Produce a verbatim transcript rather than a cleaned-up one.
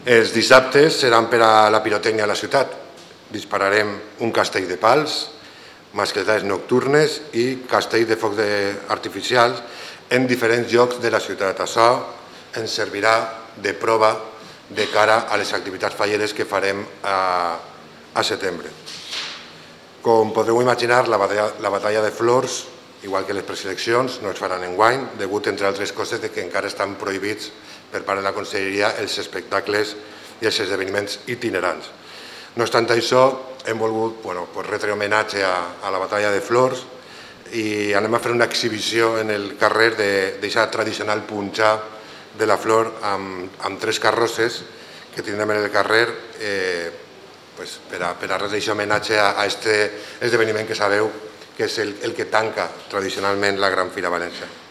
Els dissabtes seran per a la pirotècnia a la ciutat. Dispararem un castell de pals, mascletades nocturnes i castell de focs artificials en diferents llocs de la ciutat. Això ens servirà de prova de cara a les activitats falleres que farem a, a setembre. Com podreu imaginar, la batalla, la batalla de Flors, igual que les preseleccions, no es faran enguany, degut, entre altres coses, de que encara estan prohibits per part de la Conselleria els espectacles i els esdeveniments itinerants. No obstant això, hem volgut bueno, pues retre homenatge a, a la batalla de Flors i anem a fer una exhibició en el carrer d'aquesta tradicional punxa de la Flor amb, amb tres carrosses que tindrem en el carrer eh, pues per a, per a retre homenatge a aquest esdeveniment que sabeu que és el, el que tanca tradicionalment la Gran Fira València.